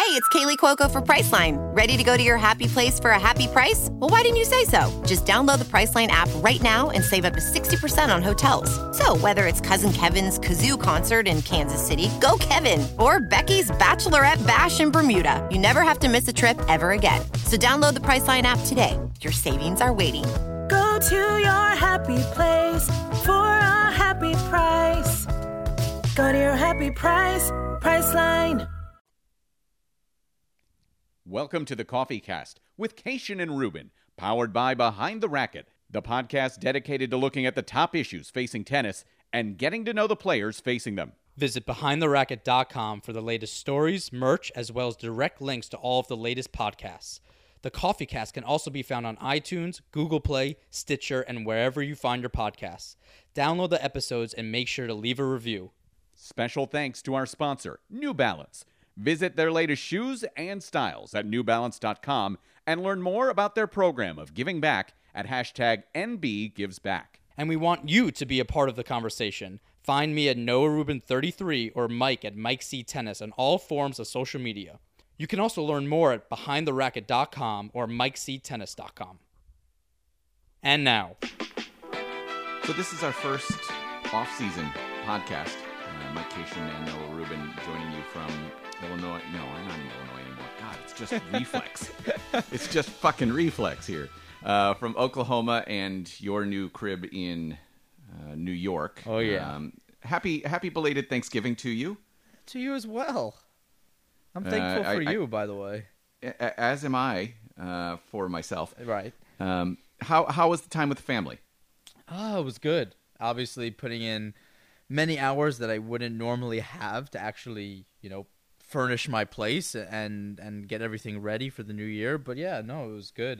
it's Kaylee Cuoco for Priceline. Ready to go to your happy place for a happy price? Well, why didn't you say so? Just download the Priceline app right now and save up to 60% on hotels. So whether it's Cousin Kevin's Kazoo Concert in Kansas City, go Kevin, or Becky's Bachelorette Bash in Bermuda, you never have to miss a trip ever again. So download the Priceline app today. Your savings are waiting. Go to your happy place for a happy price. Go to your happy price, Priceline. Welcome to the Coffee Cast with Cation and Ruben, powered by Behind the Racket, the podcast dedicated to looking at the top issues facing tennis and getting to know the players facing them. Visit BehindTheRacket.com for the latest stories, merch, as well as direct links to all of the latest podcasts. The Coffee Cast can also be found on iTunes, Google Play, Stitcher, and wherever you find your podcasts. Download the episodes and make sure to leave a review. Special thanks to our sponsor, New Balance. Visit their latest shoes and styles at newbalance.com and learn more about their program of giving back at hashtag NBGivesBack. And we want you to be a part of the conversation. Find me at NoahRubin33 or Mike at Mike C Tennis on all forms of social media. You can also learn more at BehindTheRacket.com or MikeCTennis.com. And now. So this is our first off-season podcast. Mike Cation and Noah Rubin joining you from Illinois. No, I'm not in Illinois anymore. God, it's just reflex. It's just fucking reflex here. From Oklahoma and your new crib in New York. Oh, yeah. Happy belated Thanksgiving to you. To you as well. I'm thankful for you, by the way. As am I for myself. Right. How was the time with the family? Oh, it was good. Obviously, putting in many hours that I wouldn't normally have to actually, furnish my place and get everything ready for the new year. But yeah, no, it was good.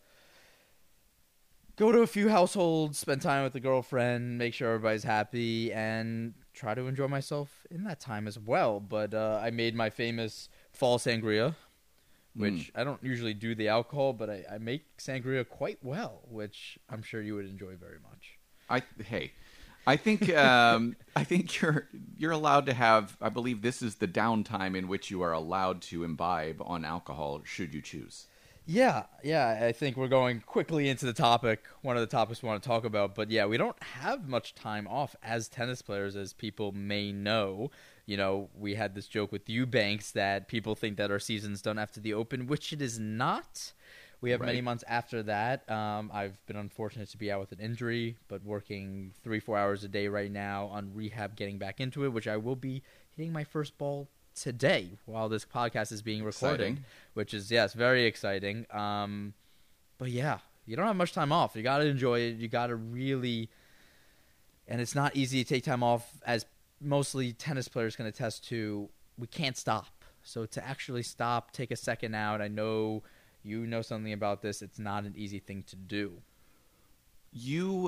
Go to a few households, spend time with the girlfriend, make sure everybody's happy, and try to enjoy myself in that time as well. But I made my famous fall sangria, which I don't usually do the alcohol, but I make sangria quite well, which I'm sure you would enjoy very much. I think you're allowed to have. I believe this is the downtime in which you are allowed to imbibe on alcohol, should you choose. Yeah. I think we're going quickly into the topic. One of the topics we want to talk about, but yeah, we don't have much time off as tennis players, as people may know. We had this joke with Eubanks that people think that our season's done after the Open, which it is not. We have many months after that. I've been unfortunate to be out with an injury, but working 3-4 hours a day right now on rehab, getting back into it, which I will be hitting my first ball today while this podcast is being recorded, exciting. Which is, yes, very exciting. But yeah, you don't have much time off. You got to enjoy it. You got to really, and it's not easy to take time off, as mostly tennis players can attest to. We can't stop. So to actually stop, take a second out, I know you know something about this. It's not an easy thing to do. You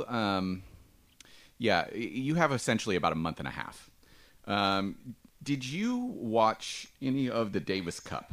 have essentially about a month and a half. Did you watch any of the Davis Cup?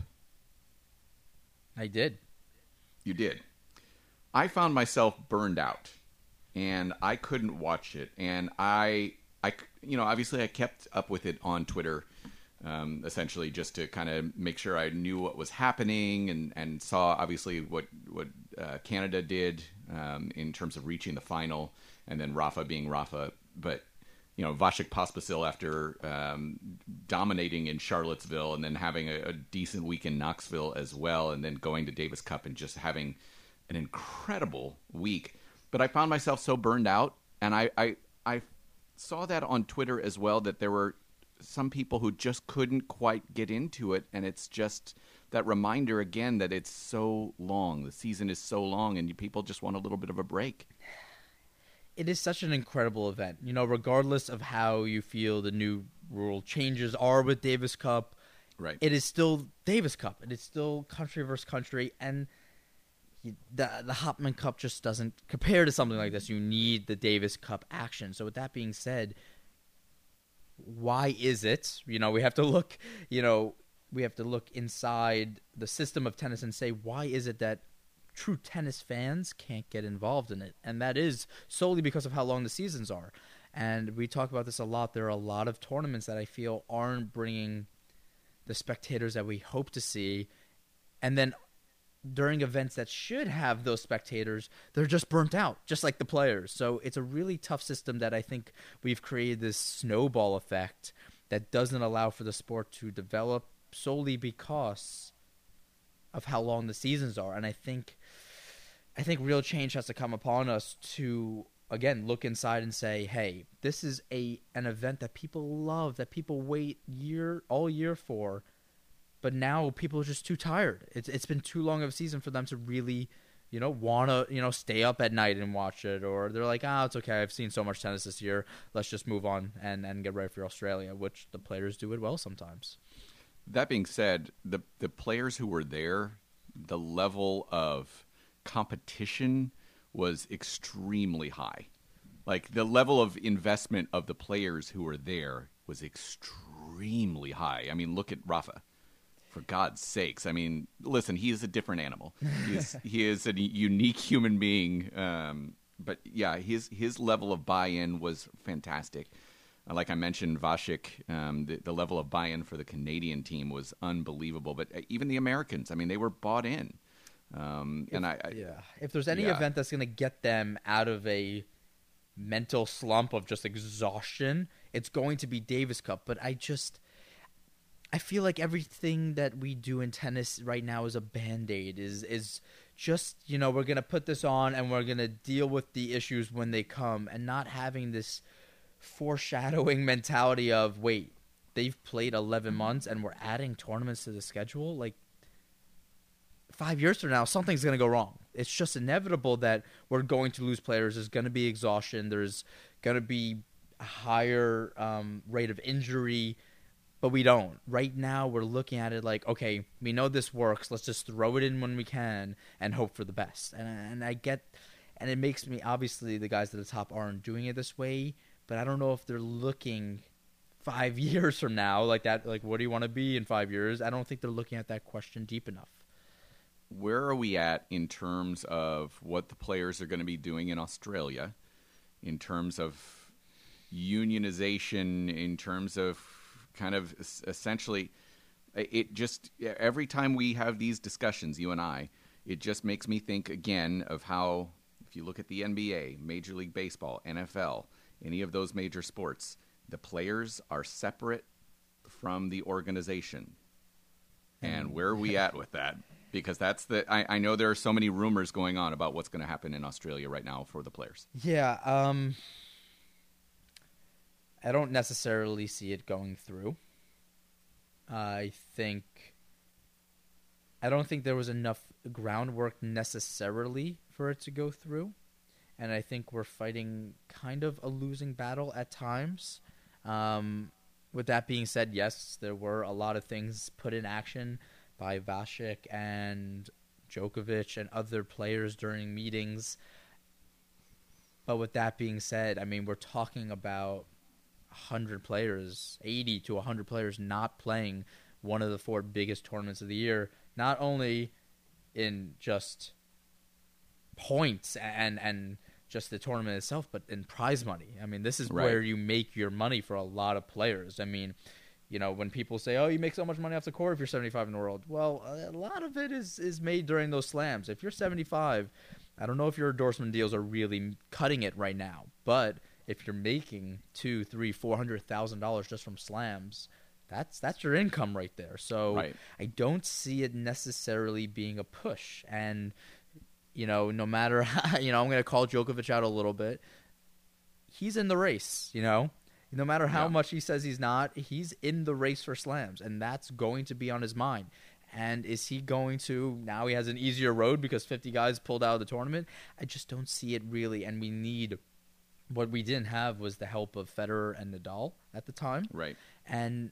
I did. You did. I found myself burned out, and I couldn't watch it. And I obviously I kept up with it on Twitter, essentially just to kind of make sure I knew what was happening and saw obviously what Canada did in terms of reaching the final, and then Rafa being Rafa. But Vasek Pospisil, after dominating in Charlottesville and then having a decent week in Knoxville as well, and then going to Davis Cup and just having an incredible week. But I found myself so burned out, and I saw that on Twitter as well, that there were some people who just couldn't quite get into it, and it's just that reminder again that it's so long. The season is so long, and people just want a little bit of a break. It is such an incredible event. Regardless of how you feel the new rule changes are with Davis Cup, right? It is still Davis Cup. It is still country versus country, and the Hopman Cup just doesn't compare to something like this. You need the Davis Cup action. So with that being said, why is it? We have to look. We have to look inside the system of tennis and say, why is it that true tennis fans can't get involved in it? And that is solely because of how long the seasons are. And we talk about this a lot. There are a lot of tournaments that I feel aren't bringing the spectators that we hope to see, and then during events that should have those spectators, they're just burnt out, just like the players. So it's a really tough system that I think we've created this snowball effect that doesn't allow for the sport to develop solely because of how long the seasons are. And I think real change has to come upon us to, again, look inside and say, hey, this is an event that people love, that people wait all year for. But now people are just too tired. It's been too long of a season for them to really, want to, stay up at night and watch it. Or they're like, it's okay. I've seen so much tennis this year. Let's just move on and get ready for Australia, which the players do it well sometimes. That being said, the players who were there, the level of competition was extremely high. Like, the level of investment of the players who were there was extremely high. I mean, look at Rafa. For God's sakes. I mean, listen, he is a different animal. He is a unique human being. But yeah, his level of buy-in was fantastic. Like I mentioned, Vasek, the level of buy-in for the Canadian team was unbelievable. But even the Americans, I mean, they were bought in. If there's any event that's going to get them out of a mental slump of just exhaustion, it's going to be Davis Cup. But I feel like everything that we do in tennis right now is a Band-Aid, is just, we're going to put this on and we're going to deal with the issues when they come, and not having this foreshadowing mentality of, wait, they've played 11 months and we're adding tournaments to the schedule? Like, 5 years from now, something's going to go wrong. It's just inevitable that we're going to lose players. There's going to be exhaustion. There's going to be a higher rate of injury. But we don't. Right now, we're looking at it like, okay, we know this works. Let's just throw it in when we can and hope for the best. And I get, and it makes me, obviously, the guys at the top aren't doing it this way, but I don't know if they're looking 5 years from now like that. Like, what do you want to be in 5 years? I don't think they're looking at that question deep enough. Where are we at in terms of what the players are going to be doing in Australia, in terms of unionization, in terms of kind of essentially, it just, every time we have these discussions, you and I, it just makes me think again of how, if you look at the NBA, Major League Baseball, NFL, any of those major sports, the players are separate from the organization. And where are we at with that? Because that's I know there are so many rumors going on about what's going to happen in Australia right now for the players. Yeah, I don't necessarily see it going through. I don't think there was enough groundwork necessarily for it to go through. And I think we're fighting kind of a losing battle at times. With that being said, yes, there were a lot of things put in action by Vasek and Djokovic and other players during meetings. But with that being said, I mean, we're talking about 100 players, 80 to 100 players not playing one of the 4 biggest tournaments of the year, not only in just points and just the tournament itself, but in prize money. I mean, this is where you make your money for a lot of players. I mean, when people say, oh, you make so much money off the court if you're 75 in the world. Well, a lot of it is made during those slams. If you're 75, I don't know if your endorsement deals are really cutting it right now, but if you're making $200,000, $300,000, $400,000 just from slams, that's your income right there. So I don't see it necessarily being a push. And no matter how, I'm going to call Djokovic out a little bit. He's in the race. No matter how much he says he's not, he's in the race for slams, and that's going to be on his mind. And is he going to, now he has an easier road because 50 guys pulled out of the tournament? I just don't see it really, and we need. What we didn't have was the help of Federer and Nadal at the time. Right. And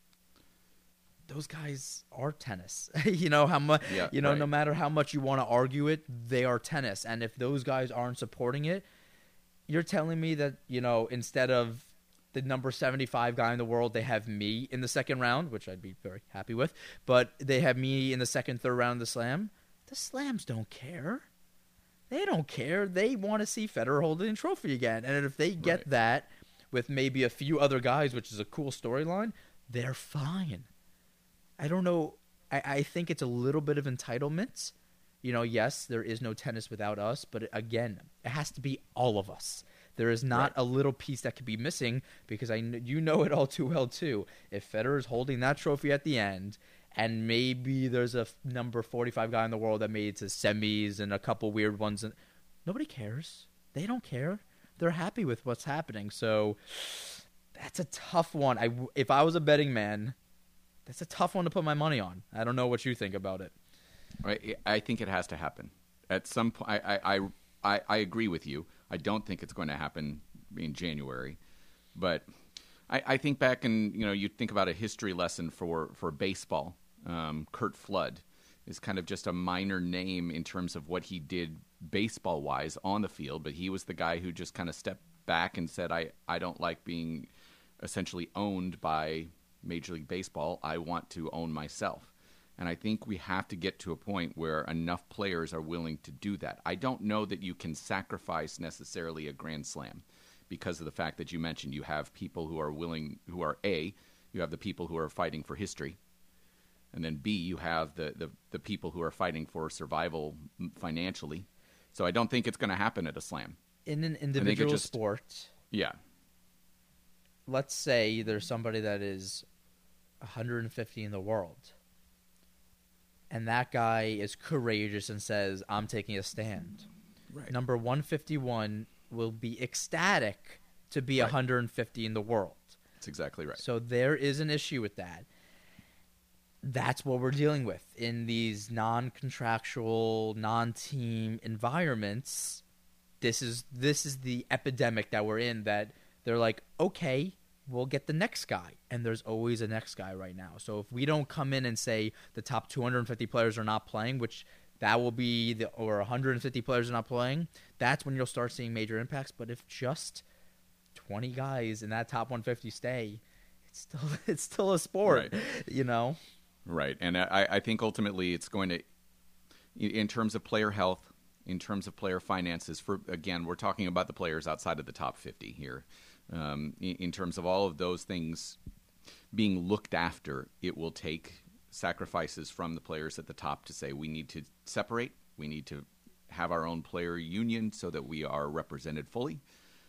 those guys are tennis. How much no matter how much you want to argue it, they are tennis. And if those guys aren't supporting it, you're telling me that, instead of the number 75 guy in the world, they have me in the second round, which I'd be very happy with, but they have me in the second, third round of the slam. The slams don't care. They don't care. They want to see Federer holding the trophy again. And if they get that with maybe a few other guys, which is a cool storyline, they're fine. I don't know. I think it's a little bit of entitlement. Yes, there is no tennis without us, but again, it has to be all of us. There is not a little piece that could be missing because you know it all too well too. If Federer is holding that trophy at the end, and maybe there's a number 45 guy in the world that made it to semis and a couple weird ones, and nobody cares. They don't care. They're happy with what's happening. So that's a tough one. If I was a betting man, that's a tough one to put my money on. I don't know what you think about it. I think it has to happen at some point. I agree with you. I don't think it's going to happen in January, but I think back and you think about a history lesson for baseball. Curt Flood is kind of just a minor name in terms of what he did baseball wise on the field, but he was the guy who just kind of stepped back and said, I don't like being essentially owned by Major League Baseball. I want to own myself. And I think we have to get to a point where enough players are willing to do that. I don't know that you can sacrifice necessarily a Grand Slam because of the fact that you mentioned you have people who are willing, who are A, you have the people who are fighting for history, and then B, you have the people who are fighting for survival financially. So I don't think it's going to happen at a slam. In an individual sport, yeah. Let's say there's somebody that is 150 in the world, and that guy is courageous and says, I'm taking a stand. Right. Number 151 will be ecstatic to be 150 in the world. That's exactly right. So there is an issue with that. That's what we're dealing with in these non-contractual, non-team environments. This is the epidemic that we're in, that they're like, okay, we'll get the next guy. And there's always a next guy right now. So if we don't come in and say the top 250 players are not playing, which that will be or 150 players are not playing, that's when you'll start seeing major impacts. But if just 20 guys in that top 150 stay, it's still a sport, right. Right. And I think ultimately it's going to, in terms of player health, in terms of player finances, again, we're talking about the players outside of the top 50 here. In terms of all of those things being looked after, it will take sacrifices from the players at the top to say we need to separate, we need to have our own player union so that we are represented fully.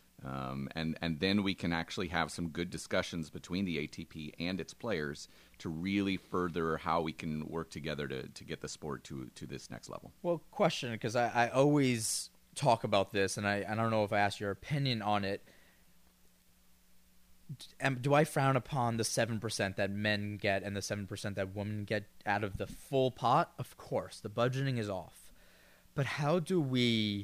And then we can actually have some good discussions between the ATP and its players to really further how we can work together to get the sport to this next level. Well, question, because I always talk about this, and I don't know if I asked your opinion on it. Do I frown upon the 7% that men get and the 7% that women get out of the full pot? Of course, the budgeting is off. But how do we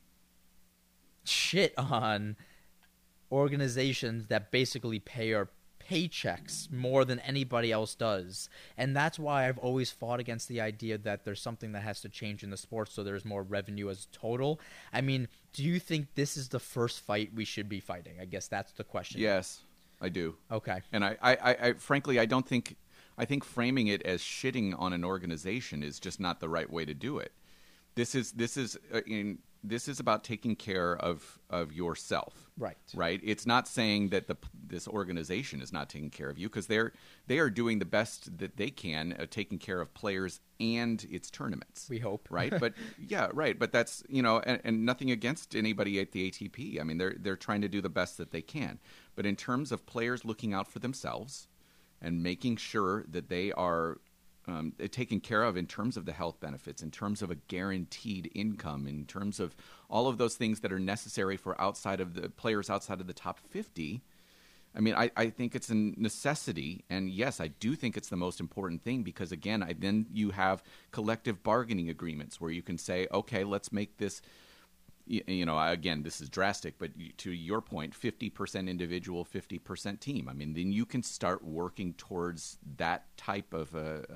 shit on organizations that basically pay our paychecks more than anybody else does? And that's why I've always fought against the idea that there's something that has to change in the sport so there's more revenue as a total. I mean, do you think this is the first fight we should be fighting? I guess that's the question. Yes, I do. Okay. And I frankly, I think framing it as shitting on an organization is just not the right way to do it. This is about taking care of yourself. Right. Right. It's not saying that this organization is not taking care of you, because they are doing the best that they can taking care of players and its tournaments. We hope. Right. But yeah, right. But that's, and nothing against anybody at the ATP. I mean, they're trying to do the best that they can. But in terms of players looking out for themselves and making sure that they are taken care of in terms of the health benefits, in terms of a guaranteed income, in terms of all of those things that are necessary for players outside of the top 50. I mean, I think it's a necessity. And yes, I do think it's the most important thing, because again, then you have collective bargaining agreements where you can say, okay, let's make this, again, this is drastic, but to your point, 50% individual, 50% team. I mean, then you can start working towards that type of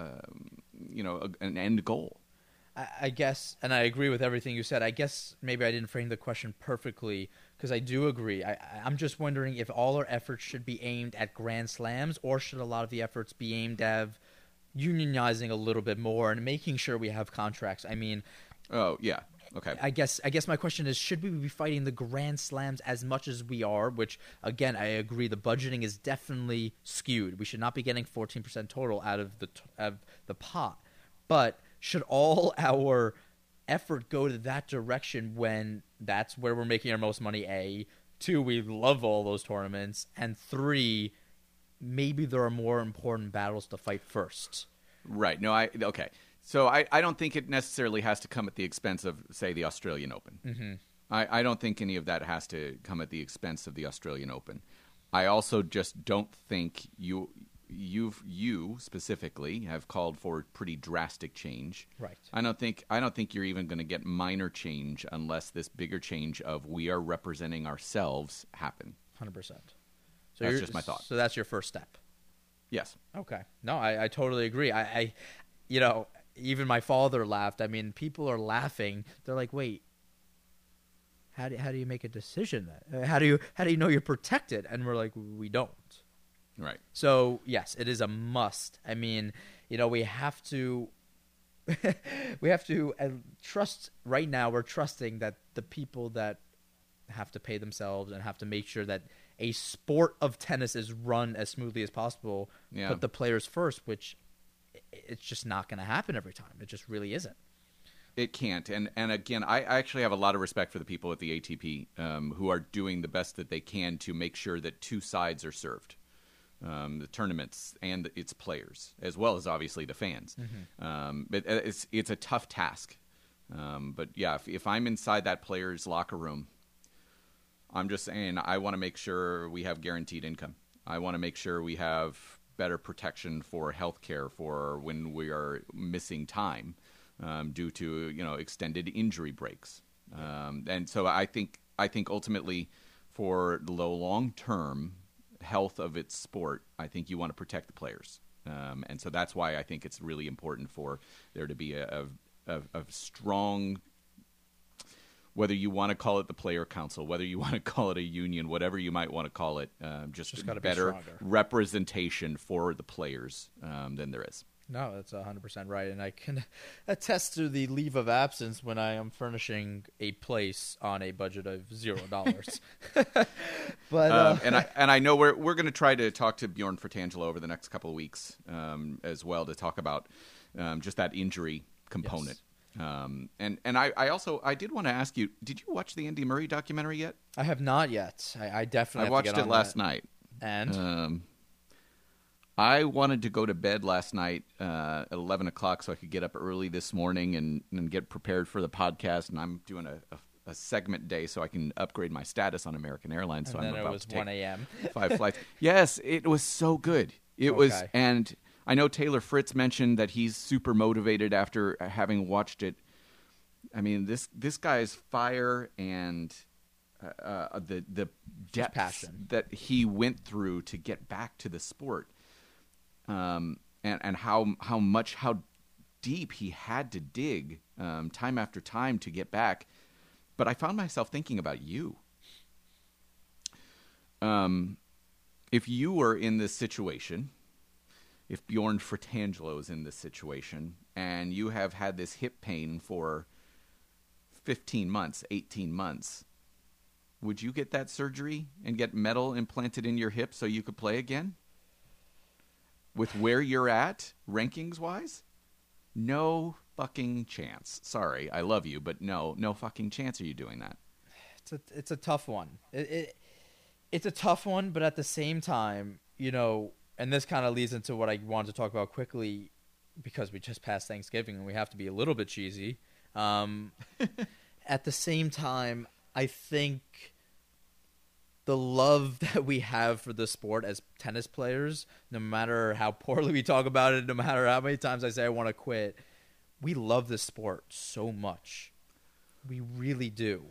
an end goal. I guess, and I agree with everything you said. I guess maybe I didn't frame the question perfectly, because I do agree. I'm just wondering if all our efforts should be aimed at Grand Slams, or should a lot of the efforts be aimed at unionizing a little bit more and making sure we have contracts. I mean, oh yeah, Okay. I guess my question is, should we be fighting the Grand Slams as much as we are? Which, again, I agree, the budgeting is definitely skewed. We should not be getting 14% total out of the pot. But should all our effort go to that direction when that's where we're making our most money, A? 2, we love all those tournaments. And 3, maybe there are more important battles to fight first. Right. No, okay. So I don't think it necessarily has to come at the expense of, say, the Australian Open. Mm-hmm. I don't think any of that has to come at the expense of the Australian Open. I also just don't think you specifically have called for pretty drastic change. Right. I don't think you're even going to get minor change unless this bigger change of we are representing ourselves happen. 100%. So that's just my thought. So that's your first step. Yes. Okay. No, I totally agree. I even my father laughed. I mean, people are laughing. They're like, "Wait, how do you make a decision then? How do you know you're protected?" And we're like, "We don't." Right. So yes, it is a must. I mean, we have to trust. Right now, we're trusting that the people that have to pay themselves and have to make sure that a sport of tennis is run as smoothly as possible. Yeah. Put the players first, which it's just not going to happen every time. It just really isn't. It can't. And again, I actually have a lot of respect for the people at the ATP who are doing the best that they can to make sure that two sides are served. The tournaments and its players, as well as obviously the fans. Mm-hmm. It's a tough task. But yeah, if I'm inside that player's locker room, I'm just saying I want to make sure we have guaranteed income. I want to make sure we have better protection for health care for when we are missing time due to extended injury breaks. And so I think ultimately for the long term health of its sport, I think you want to protect the players. And so that's why I think it's really important for there to be a strong, whether you want to call it the player council, whether you want to call it a union, whatever you might want to call it, just better representation for the players than there is. No, that's 100% right. And I can attest to the leave of absence when I am furnishing a place on a budget of $0. But and I know we're going to try to talk to Bjorn Fratangelo over the next couple of weeks as well to talk about just that injury component. Yes. And I did want to ask you, did you watch the Andy Murray documentary yet? I have not yet. I definitely have watched to get it last night. And I wanted to go to bed last night at 11 o'clock so I could get up early this morning and get prepared for the podcast. And I'm doing a segment day so I can upgrade my status on American Airlines. And so then I'm about it was to take 1 a.m. 5 flights. Yes, it was so good. It was, and I know Taylor Fritz mentioned that he's super motivated after having watched it. I mean, this guy's fire and the depth passion that he went through to get back to the sport, and how deep he had to dig time after time to get back. But I found myself thinking about you. If you were in this situation, if Bjorn Fratangelo is in this situation, and you have had this hip pain for 15 months, 18 months, would you get that surgery and get metal implanted in your hip so you could play again? With where you're at, rankings-wise? No fucking chance. Sorry, I love you, but no fucking chance are you doing that. It's a tough one. It's a tough one, but at the same time, and this kind of leads into what I wanted to talk about quickly, because we just passed Thanksgiving and we have to be a little bit cheesy. At the same time, I think the love that we have for the sport as tennis players, no matter how poorly we talk about it, no matter how many times I say I want to quit, we love this sport so much. We really do.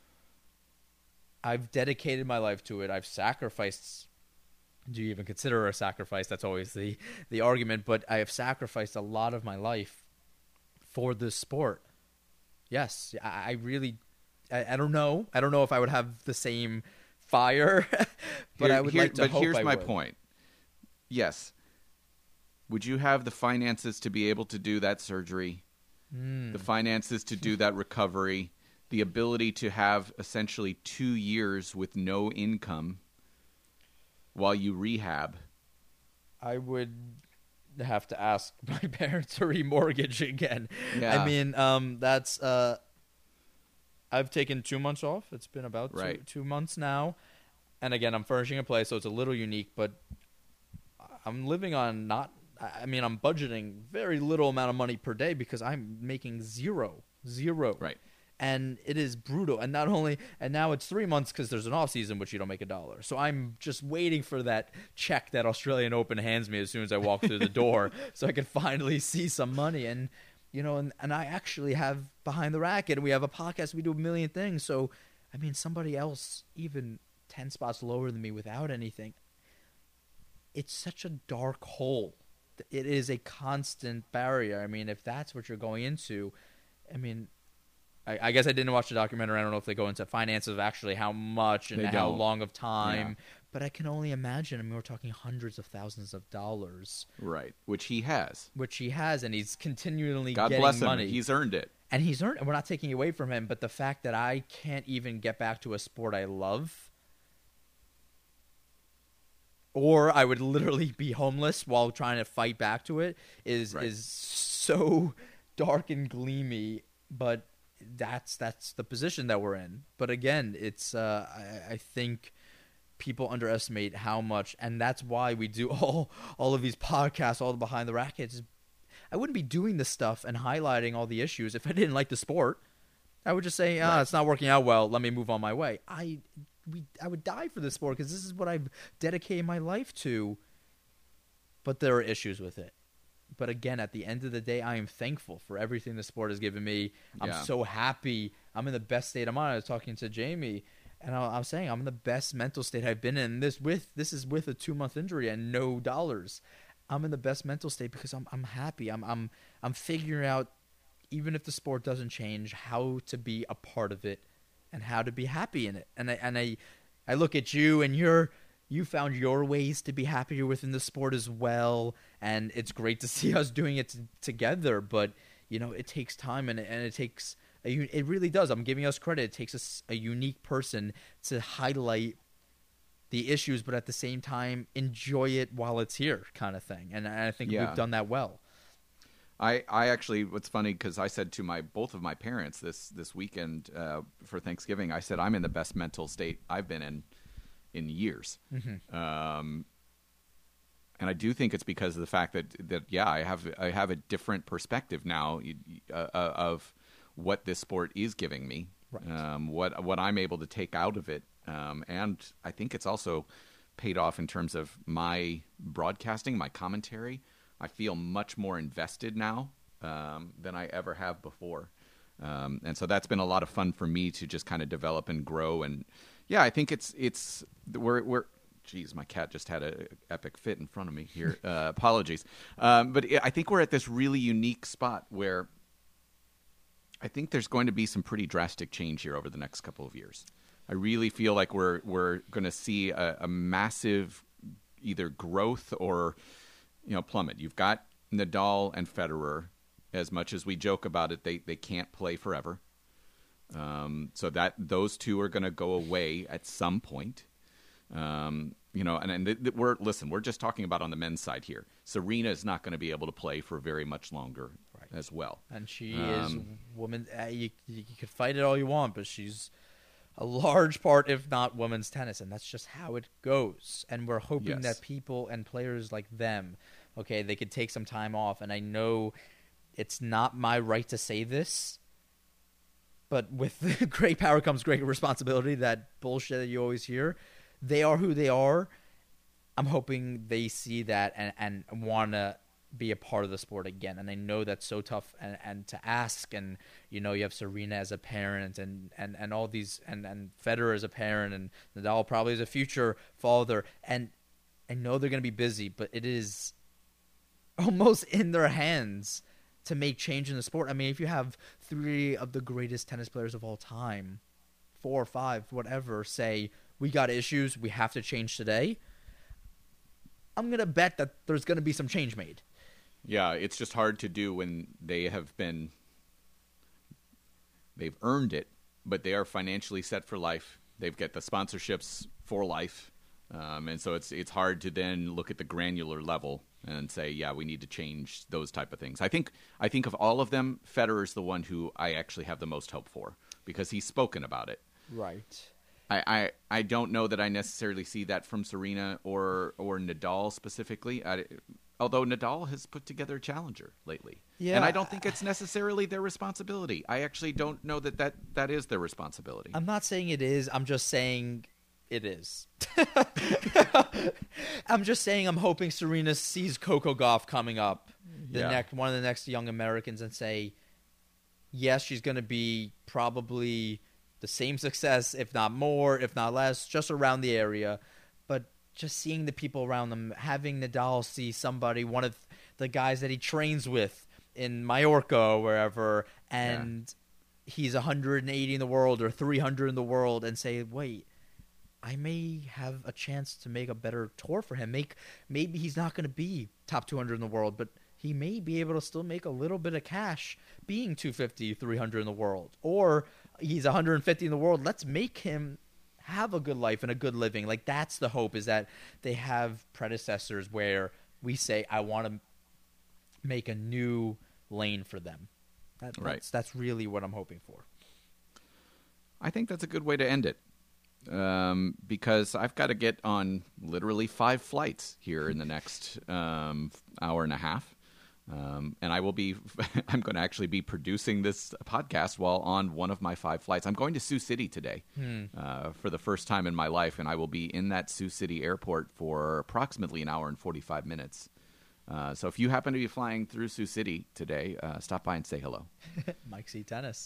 I've dedicated my life to it. I've sacrificed. Do you even consider a sacrifice? That's always the argument. But I have sacrificed a lot of my life for this sport. Yes, I really. I don't know. I don't know if I would have the same fire, but I would like to hope I would. But here's my point. Yes. Would you have the finances to be able to do that surgery? the finances to do that recovery, the ability to have essentially 2 years with no income while you rehab. I would have to ask my parents to remortgage again. Yeah. I mean, that's I've taken 2 months off. It's been about two months now. And again, I'm furnishing a place, so it's a little unique, but I'm living on I'm budgeting very little amount of money per day because I'm making zero. Right. And it is brutal. And now it's 3 months because there's an off season, which you don't make $1. So I'm just waiting for that check that Australian Open hands me as soon as I walk through the door so I can finally see some money. And, and I actually have Behind the Racket, and we have a podcast. We do a million things. So, I mean, somebody else, even 10 spots lower than me without anything, it's such a dark hole. It is a constant barrier. I mean, if that's what you're going into, I mean, I guess I didn't watch the documentary. I don't know if they go into finances of actually how much and how long of time. Yeah. But I can only imagine. I mean, we're talking hundreds of thousands of dollars. Right, which he has, and he's continually God getting bless him. money. He's earned it. And he's earned it. We're not taking it away from him. But the fact that I can't even get back to a sport I love, or I would literally be homeless while trying to fight back to it, is so dark and gleamy. But that's the position that we're in. But again, it's I think people underestimate how much, and that's why we do all of these podcasts, all the Behind the Rackets. I wouldn't be doing this stuff and highlighting all the issues if I didn't like the sport. I would just say, it's not working out well, let me move on my way. I would die for this sport because this is what I've dedicated my life to. But there are issues with it. But again, at the end of the day, I am thankful for everything the sport has given me. I'm so happy. I'm in the best state I'm on. I was talking to Jamie, and I'm saying I'm in the best mental state I've been in. This is with a 2-month injury and no dollars. I'm in the best mental state because I'm happy. I'm figuring out, even if the sport doesn't change, how to be a part of it and how to be happy in it. And I look at you, and you found your ways to be happier within the sport as well, and it's great to see us doing it together. But it takes time, and it takes it really does. I'm giving us credit. It takes a unique person to highlight the issues, but at the same time enjoy it while it's here, kind of thing. And I think we've done that well. I actually, what's funny, because I said to both of my parents this weekend for Thanksgiving, I said I'm in the best mental state I've been in years. Mm-hmm. And I do think it's because of the fact that I have a different perspective now of what this sport is giving me, what I'm able to take out of it, and I think it's also paid off in terms of my broadcasting, my commentary. I feel much more invested now than I ever have before, and so that's been a lot of fun for me to just kind of develop and grow. And I think we're. Geez, my cat just had an epic fit in front of me here. Apologies. But I think we're at this really unique spot where I think there's going to be some pretty drastic change here over the next couple of years. I really feel like we're going to see a massive either growth or plummet. You've got Nadal and Federer. As much as we joke about it, they can't play forever. So that those two are going to go away at some point. We're just talking about on the men's side here. Serena is not going to be able to play for very much longer as well. And she is woman. You could fight it all you want, but she's a large part, if not women's tennis, and that's just how it goes. And we're hoping that people and players like them, they could take some time off. And I know it's not my right to say this, but with great power comes great responsibility. That bullshit that you always hear. They are who they are. I'm hoping they see that and want to be a part of the sport again. And I know that's so tough and to ask. And, you have Serena as a parent and all these and Federer as a parent and Nadal probably as a future father. And I know they're going to be busy, but it is almost in their hands to make change in the sport. I mean, if you have 3 of the greatest tennis players of all time, 4 or 5, whatever, say, we got issues, we have to change today, I'm going to bet that there's going to be some change made. Yeah, it's just hard to do when they have been They've earned it, but they are financially set for life. They've got the sponsorships for life. And so it's hard to then look at the granular level and say, yeah, we need to change those type of things. I think of all of them, Federer's the one who I actually have the most hope for because he's spoken about it. Right. I don't know that I necessarily see that from Serena or Nadal specifically, although Nadal has put together a challenger lately. Yeah. And I don't think it's necessarily their responsibility. I actually don't know that is their responsibility. I'm not saying it is. I'm just saying it is. I'm just saying I'm hoping Serena sees Coco Gauff coming up, one of the next young Americans, and say, yes, she's going to be probably the same success, if not more, if not less, just around the area. But just seeing the people around them, having Nadal see somebody, one of the guys that he trains with in Mallorca or wherever, and he's 180 in the world or 300 in the world, and say, wait, I may have a chance to make a better tour for him. Maybe he's not going to be top 200 in the world, but he may be able to still make a little bit of cash being 250, 300 in the world. Or he's 150 in the world. Let's make him have a good life and a good living. Like, that's the hope, is that they have predecessors where we say, I want to make a new lane for them. That's really what I'm hoping for. I think that's a good way to end it. Because I've got to get on literally 5 flights here in the next hour and a half. And I'm going to actually be producing this podcast while on one of my 5 flights. I'm going to Sioux City today for the first time in my life, and I will be in that Sioux City airport for approximately an hour and 45 minutes. So if you happen to be flying through Sioux City today, stop by and say hello. Mike C. Tennis.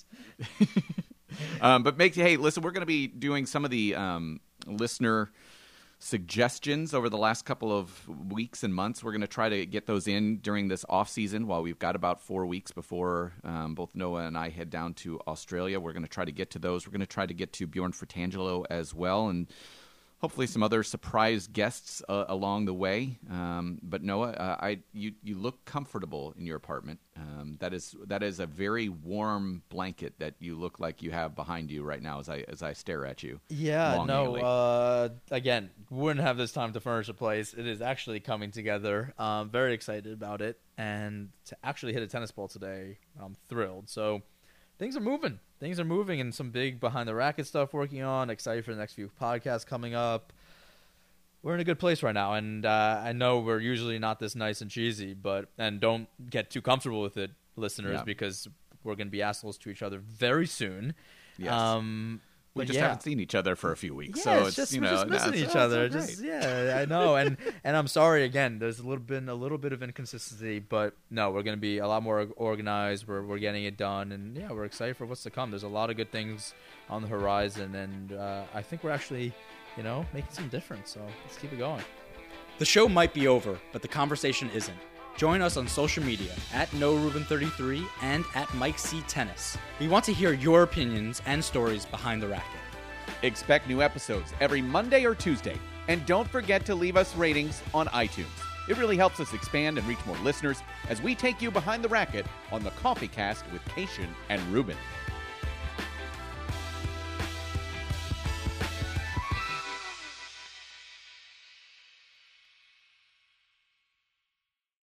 But hey, listen, we're going to be doing some of the listener suggestions over the last couple of weeks and months. We're going to try to get those in during this off season while we've got about 4 weeks before both Noah and I head down to Australia. We're going to try to get to those. We're going to try to get to Bjorn Fratangelo as well, and hopefully some other surprise guests along the way. But Noah, you look comfortable in your apartment. That is a very warm blanket that you look like you have behind you right now as I stare at you. Yeah, again, wouldn't have this time to furnish a place. It is actually coming together. Very excited about it, and to actually hit a tennis ball today, I'm thrilled. So things are moving. And some big behind the racket stuff working on. Excited for the next few podcasts coming up. We're in a good place right now, and I know we're usually not this nice and cheesy, and don't get too comfortable with it, listeners, because we're going to be assholes to each other very soon. Yes. We just haven't seen each other for a few weeks, so we're just missing each other. I know, and I'm sorry again. There's been a little bit of inconsistency, but no, we're going to be a lot more organized. We're getting it done, and we're excited for what's to come. There's a lot of good things on the horizon, and I think we're actually, making some difference. So let's keep it going. The show might be over, but the conversation isn't. Join us on social media at NoRuben33 and at Mike C. Tennis. We want to hear your opinions and stories behind the racket. Expect new episodes every Monday or Tuesday. And don't forget to leave us ratings on iTunes. It really helps us expand and reach more listeners as we take you behind the racket on the Coffee Cast with Cation and Ruben.